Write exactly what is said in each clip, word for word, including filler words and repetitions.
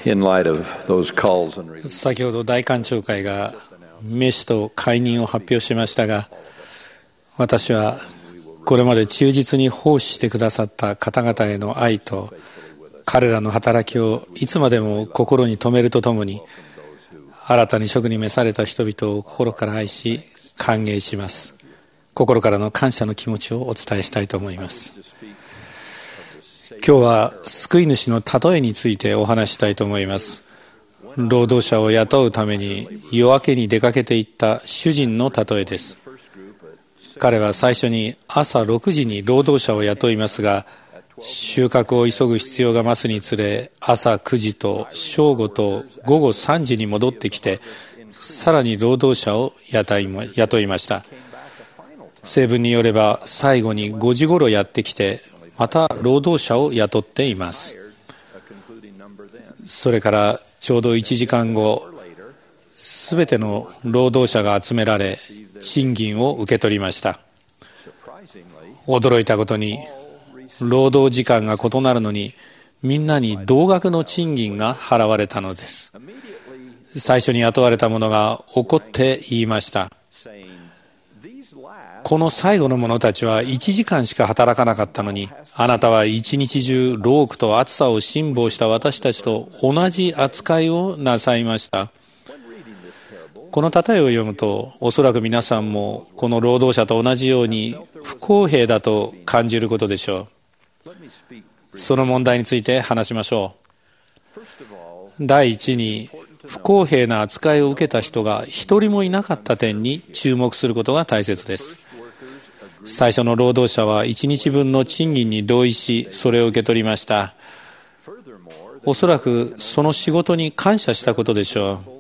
in light of those calls and releases. 先ほど大官庁会が召しと解任を発表しましたが、私はこれまで忠実に奉仕してくださった方々への愛と彼らの働きをいつまでも心に留めるとともに、新たに職に召された人々を心から愛し歓迎します。心からの感謝の気持ちをお伝えしたいと思います。今日は救い主の例えについてお話したいと思います。労働者を雇うために夜明けに出かけていった主人の例えです。彼は最初に朝ろくじに労働者を雇いますが、収穫を急ぐ必要が増すにつれ、朝くじと正午と午後さんじに戻ってきて、さらに労働者を雇いました。正文によれば最後にごじごろやってきて、また労働者を雇っています。それからちょうどいちじかんご、すべての労働者が集められ、賃金を受け取りました。驚いたことに、労働時間が異なるのに、みんなに同額の賃金が払われたのです。最初に雇われた者が怒って言いました。この最後の者たちはいちじかんしか働かなかったのに、あなたは一日中労苦と暑さを辛抱した私たちと同じ扱いをなさいました。この例えを読むと、おそらく皆さんもこの労働者と同じように不公平だと感じることでしょう。その問題について話しましょう。第一に、不公平な扱いを受けた人が一人もいなかった点に注目することが大切です。最初の労働者は一日分の賃金に同意し、それを受け取りました。おそらくその仕事に感謝したことでしょう。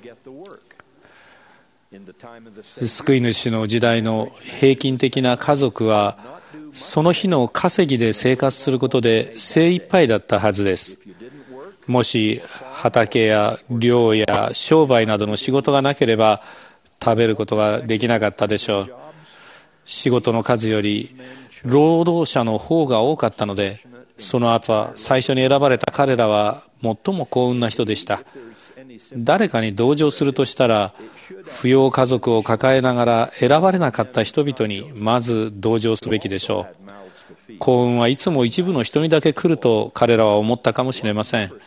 救い主の時代の平均的な家族は、その日の稼ぎで生活することで精一杯だったはずです。もし畑や漁や商売などの仕事がなければ食べることができなかったでしょう。仕事の数より労働者の方が多かったので、その後は最初に選ばれた彼らは最も幸運な人でした。誰かに同情するとしたら、扶養家族を抱えながら選ばれなかった人々にまず同情すべきでしょう。幸運はいつも一部の人にだけ来ると彼らは思ったかもしれません。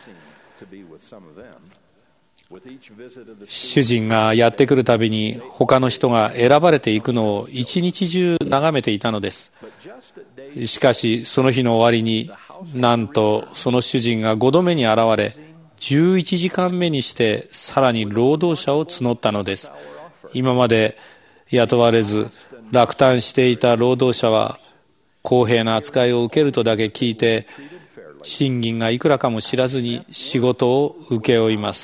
主人がやってくるたびに他の人が選ばれていくのを一日中眺めていたのです。しかしその日の終わりに、なんとその主人がごどめに現れ、じゅういちじかんめにしてさらに労働者を募ったのです。今まで雇われず落胆していた労働者は、公平な扱いを受けるとだけ聞いて、賃金がいくらかも知らずに仕事を請け負います。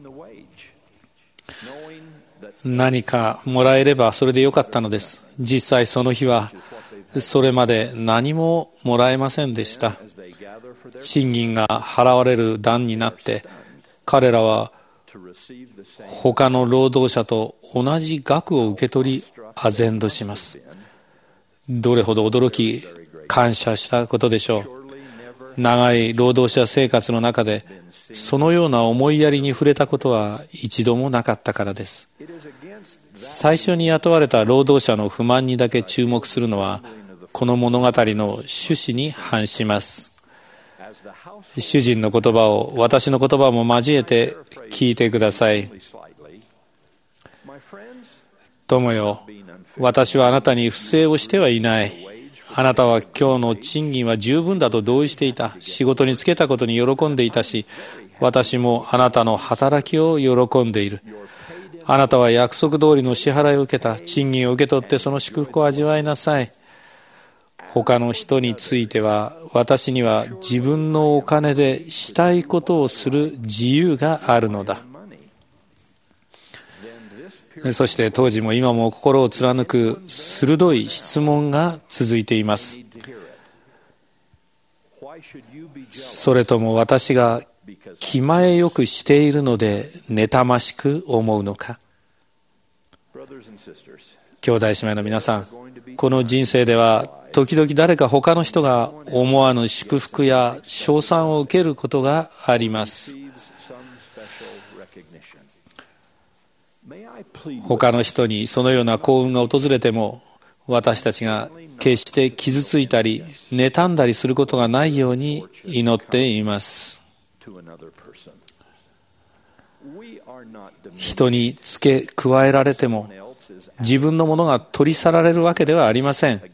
何かもらえればそれでよかったのです。実際その日はそれまで何ももらえませんでした。賃金が払われる段になって、彼らは他の労働者と同じ額を受け取り、唖然とします。どれほど驚き感謝したことでしょう。長い労働者生活の中でそのような思いやりに触れたことは一度もなかったからです。最初に雇われた労働者の不満にだけ注目するのは、この物語の趣旨に反します。主人の言葉を私の言葉も交えて聞いてください。友よ、私はあなたに不正をしてはいない。あなたは今日の賃金は十分だと同意していた。仕事に就けたことに喜んでいたし、私もあなたの働きを喜んでいる。あなたは約束通りの支払いを受けた。賃金を受け取ってその祝福を味わいなさい。他の人については、私には自分のお金でしたいことをする自由があるのだ。そして当時も今も心を貫く鋭い質問が続いています。それとも私が気前よくしているので妬ましく思うのか。兄弟姉妹の皆さん、この人生では時々誰か他の人が思わぬ祝福や称賛を受けることがあります。 他の人にそのような幸運が訪れても、私たちが決して傷ついたり妬んだりすることがないように祈っています。人に付け加えられても自分のものが取り去られるわけではありません。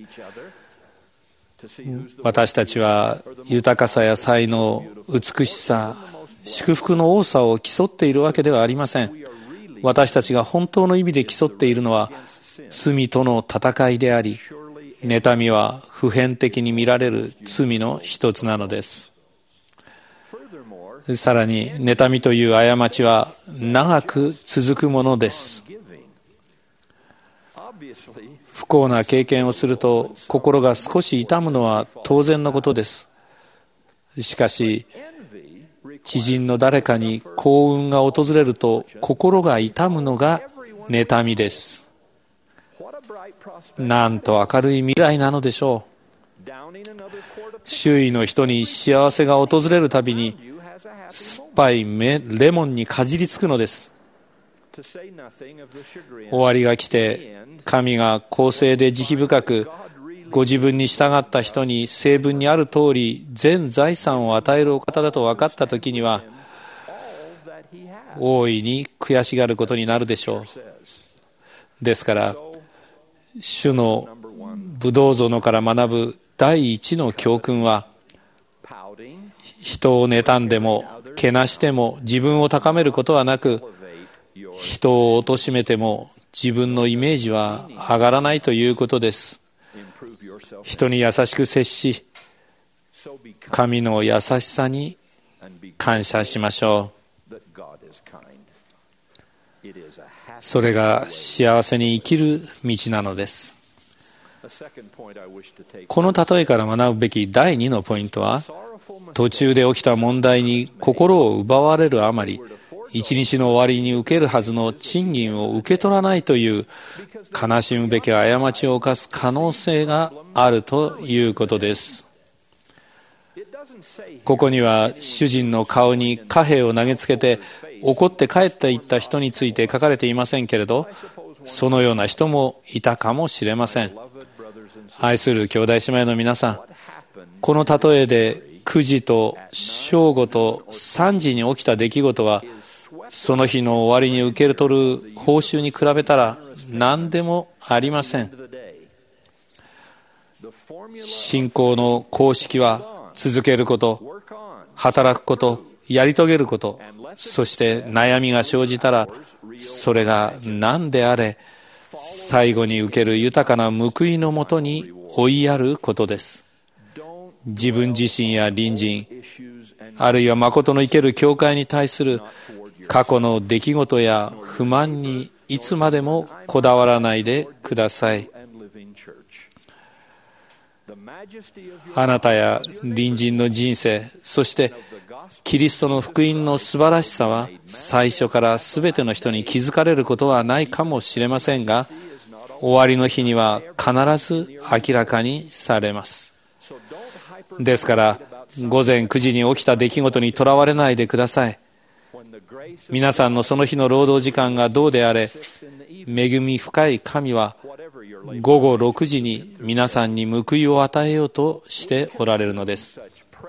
私たちは豊かさや才能、美しさ、祝福の多さを競っているわけではありません。私たちが本当の意味で競っているのは罪との戦いであり、妬みは普遍的に見られる罪の一つなのです。さらに妬みという過ちは長く続くものです。不幸な経験をすると心が少し痛むのは当然のことです。しかし知人の誰かに幸運が訪れると心が痛むのが妬みです。なんと明るい未来なのでしょう。周囲の人に幸せが訪れるたびに酸っぱいレモンにかじりつくのです。終わりが来て神が公正で慈悲深くご自分に従った人に聖文にある通り全財産を与えるお方だと分かったときには大いに悔しがることになるでしょう。ですから主のブドウ園から学ぶ第一の教訓は、人を妬んでもけなしても自分を高めることはなく、人を貶めても自分のイメージは上がらないということです。人に優しく接し、神の優しさに感謝しましょう。それが幸せに生きる道なのです。この例えから学ぶべき第二のポイントは、途中で起きた問題に心を奪われるあまり、一日の終わりに受けるはずの賃金を受け取らないという悲しむべき過ちを犯す可能性があるということです。ここには主人の顔に貨幣を投げつけて怒って帰っていった人について書かれていませんけれど、そのような人もいたかもしれません。愛する兄弟姉妹の皆さん、この例えでくじと正午とさんじに起きた出来事は、その日の終わりに受け取る報酬に比べたら何でもありません。信仰の公式は続けること、働くこと、やり遂げること、そして悩みが生じたらそれが何であれ最後に受ける豊かな報いのもとに追いやることです。自分自身や隣人、あるいは誠の生ける教会に対する過去の出来事や不満にいつまでもこだわらないでください。あなたや隣人の人生、そしてキリストの福音の素晴らしさは最初から全ての人に気づかれることはないかもしれませんが、終わりの日には必ず明らかにされます。ですから午前くじに起きた出来事にとらわれないでください。皆さんのその日の労働時間がどうであれ、恵み深い神は午後ろくじに皆さんに報いを与えようとしておられるのです。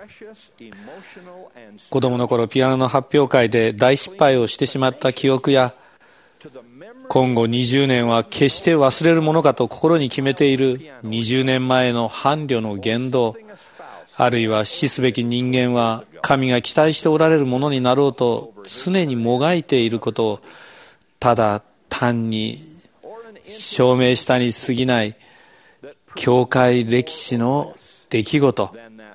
子供の頃ピアノの発表会で大失敗をしてしまった記憶や、今後にじゅうねんは決して忘れるものかと心に決めているにじゅうねんまえの伴侶の言動、あるいは死すべき人間は神が期待しておられるものになろうと常にもがいていることをただ単に証明したに過ぎない教会歴史の出来事。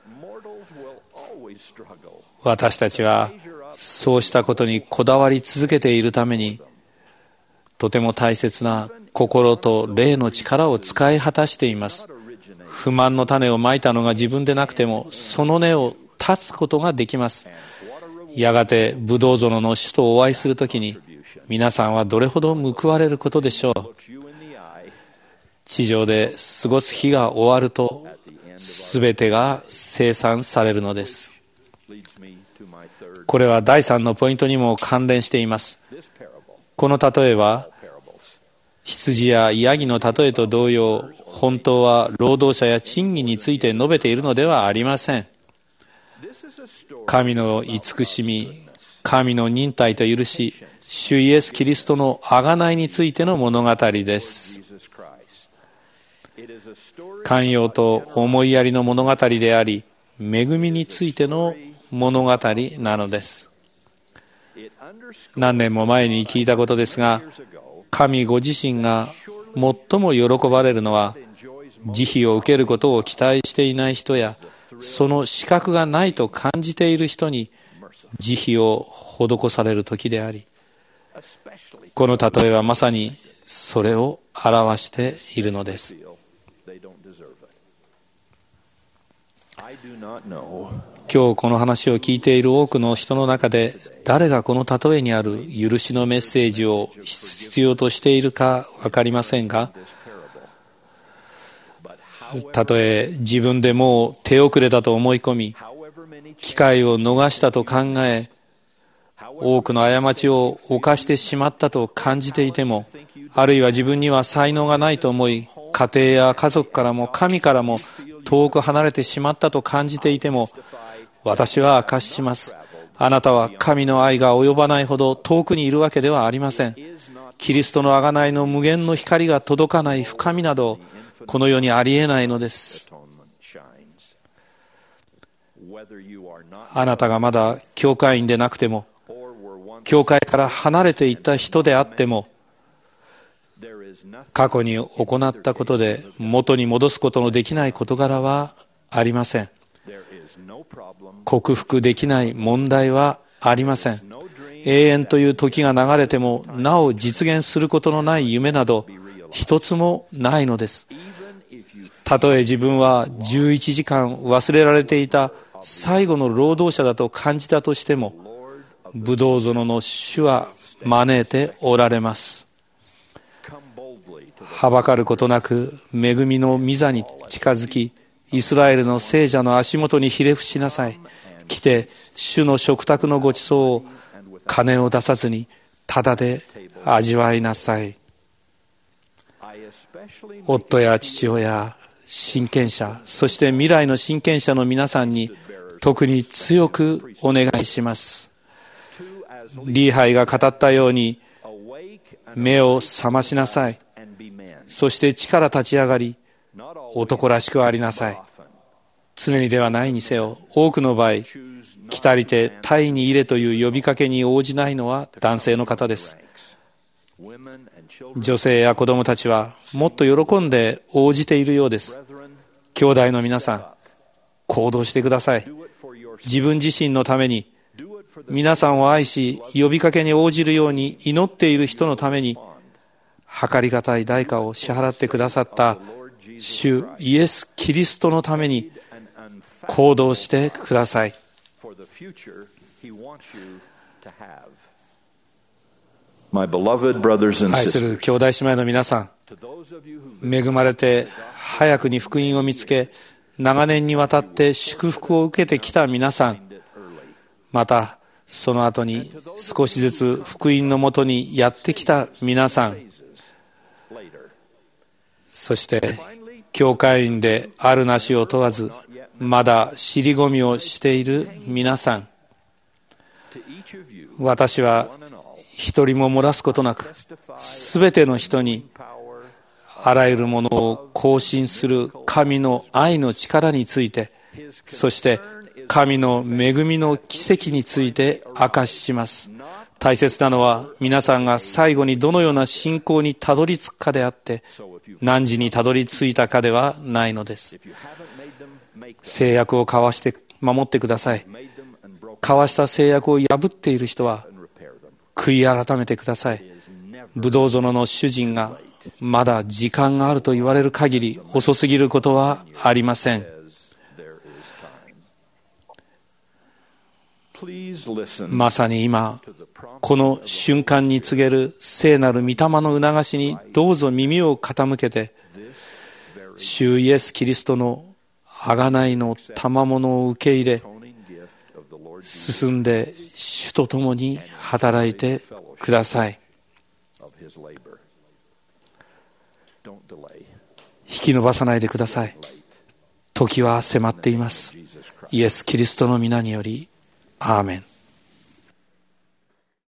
私たちはそうしたことにこだわり続けているために、とても大切な心と霊の力を使い果たしています。不満の種をまいたのが自分でなくても、その根を断つことができます。やがてブドウ園の主とお会いするときに、皆さんはどれほど報われることでしょう。地上で過ごす日が終わると、すべてが清算されるのです。これはだいさんのポイントにも関連しています。 この例えは羊やヤギの例えと同様、本当は労働者や賃金について述べているのではありません。神の慈しみ、神の忍耐と許し、主イエス・キリストの贖いについての物語です。寛容と思いやりの物語であり、恵みについての物語なのです。何年も前に聞いたことですが、神ご自身が最も喜ばれるのは、慈悲を受けることを期待していない人や、その資格がないと感じている人に慈悲を施される時であり、この例えはまさにそれを表しているのです。今日この話を聞いている多くの人の中で、誰がこの例えにある許しのメッセージを必要としているか分かりませんが、たとえ自分でもう手遅れだと思い込み、機会を逃したと考え、多くの過ちを犯してしまったと感じていても、あるいは自分には才能がないと思い、家庭や家族からも神からも遠く離れてしまったと感じていても、私は証しします。あなたは神の愛が及ばないほど遠くにいるわけではありません。キリストの贖いの無限の光が届かない深みなど、この世にありえないのです。あなたがまだ教会員でなくても、教会から離れていった人であっても、過去に行ったことで元に戻すことのできない事柄はありません。克服できない問題はありません。永遠という時が流れてもなお実現することのない夢など一つもないのです。たとえ自分はじゅういちじかん忘れられていた最後の労働者だと感じたとしても、ブドウ園の主は招いておられます。はばかることなく恵みの御座に近づき、イスラエルの聖者の足元にひれ伏しなさい。来て主の食卓のごちそうを金を出さずにただで味わいなさい。夫や父親、親権者、そして未来の親権者の皆さんに特に強くお願いします。リーハイが語ったように、目を覚ましなさい。そして地から立ち上がり、男らしくありなさい。常にではないにせよ、多くの場合、来たりてタイに入れという呼びかけに応じないのは男性の方です。女性や子供たちはもっと喜んで応じているようです。兄弟の皆さん、行動してください。自分自身のために、皆さんを愛し呼びかけに応じるように祈っている人のために、計りがたい代価を支払ってくださった主イエス・キリストのために行動してください。愛する兄弟姉妹の皆さん、恵まれて早くに福音を見つけ、長年にわたって祝福を受けてきた皆さん、またその後に少しずつ福音のもとにやってきた皆さん、そして教会員であるなしを問わずまだ尻込みをしている皆さん、私は一人も漏らすことなく、すべての人にあらゆるものを更新する神の愛の力について、そして神の恵みの奇跡について証しします。大切なのは皆さんが最後にどのような信仰にたどり着くかであって、何時にたどり着いたかではないのです。制約を交わして守ってください。交わした制約を破っている人は悔い改めてください。ブドウ園の主人がまだ時間があると言われる限り遅すぎることはありません。まさに今この瞬間に告げる聖なる御霊の促しにどうぞ耳を傾けて、主イエス・キリストの贖いの賜物を受け入れ、進んで主と共に働いてください。 引き延ばさないでください。時は迫っています。イエス・キリストの皆により、アーメン。